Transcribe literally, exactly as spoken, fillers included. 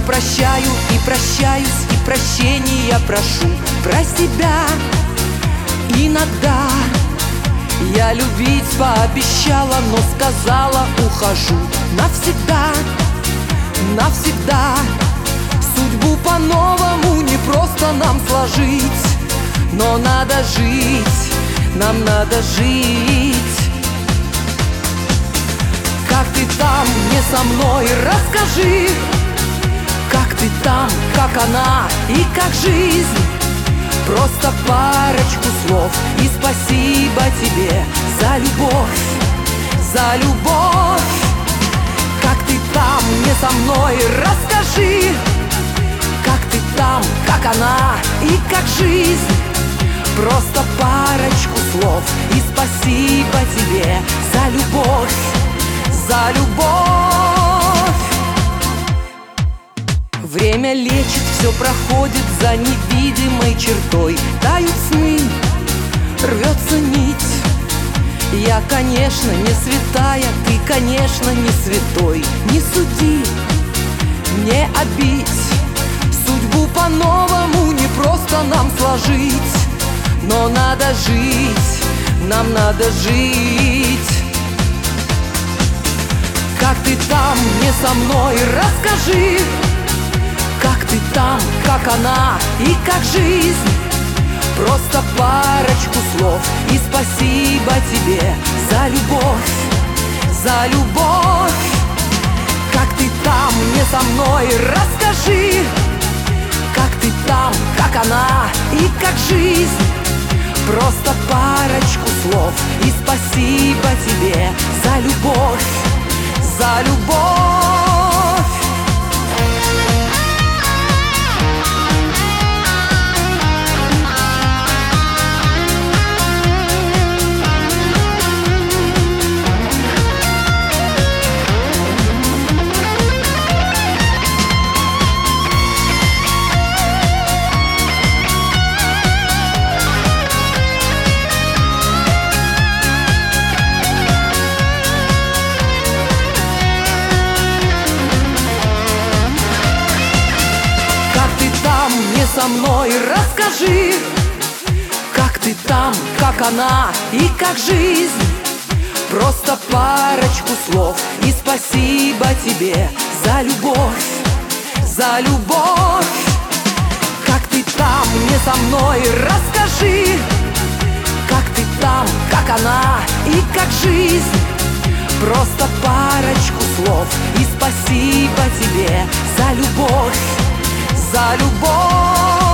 прощаю и прощаюсь, и прощения прошу про себя. Иногда я любить пообещала, но сказала: ухожу навсегда, навсегда. Судьбу по-новому не просто нам сложить, но надо жить, нам надо жить. Как ты там, не со мной, расскажи, как ты там, как она и как жизнь. Просто парочку слов и спасибо тебе за любовь, за любовь. Как ты там, не со мной, расскажи, как ты там, как она и как жизнь. Просто парочку слов и спасибо тебе за любовь, за любовь. Время лечит, все проходит за невидимой чертой. Тают сны, рвется нить. Я, конечно, не святая, ты, конечно, не святой. Не суди, не обидь. Судьбу по-новому не просто нам сложить, но надо жить, нам надо жить. Как ты там, не со мной, расскажи, как ты там, как она и как жизнь. Просто парочку слов и спасибо тебе за любовь, за любовь. Как ты там, не со мной, расскажи, как ты там, как она и как жизнь. Просто парочку слов и спасибо тебе за любовь, за любовь. Не со мной, расскажи, как ты там, как она и как жизнь. Просто парочку слов и спасибо тебе за любовь, за любовь. Как ты там, не со мной, расскажи, как ты там, как она и как жизнь. Просто парочку слов и спасибо тебе за любовь, за любовь.